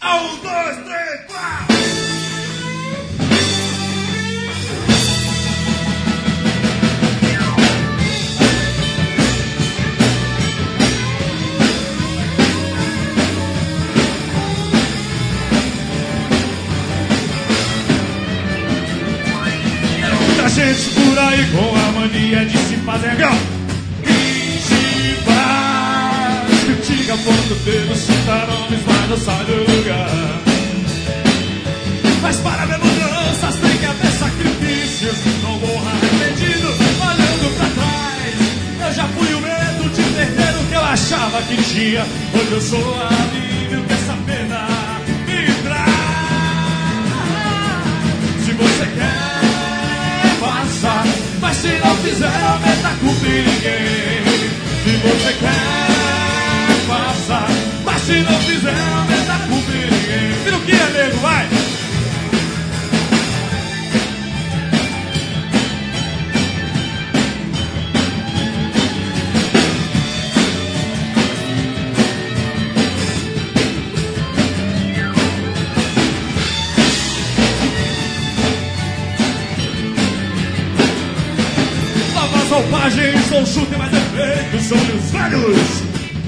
1, 2, 3, 4. Muita gente por aí com a mania de se fazer critica, ponto dedo, cita nomes, mas não sai do lugar. Mas para ver mudanças tem que haver sacrifícios. Não morra arrependido, olhando pra trás. Eu já fui o medo de perder o que eu achava que tinha. Hoje eu sou a alívio que essa pena me traz. Se você quer, faça, mas se não fizer, não meta culpa em ninguém. Se você quer, faça, mas se não fizer, não meta culpa em ninguém. Vira o que é, nego, vai! Roupagens não chutem mais efeitos sobre os velhos.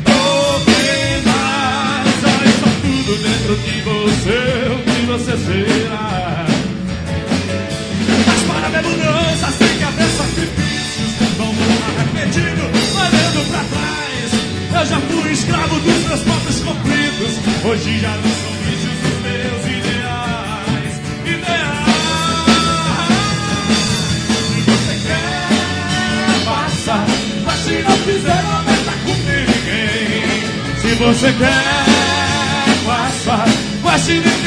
Apenas está tudo dentro de você, o que você será. Mas para ver mudanças tem que haver sacrifícios. Não vou arrependido, olhando pra trás. Eu já fui escravo dos meus próprios conflitos. Hoje já não são vídeos dos meus ideais. Mas se não fizer, não meta culpa em ninguém. Se você quer, faça, mas se ninguém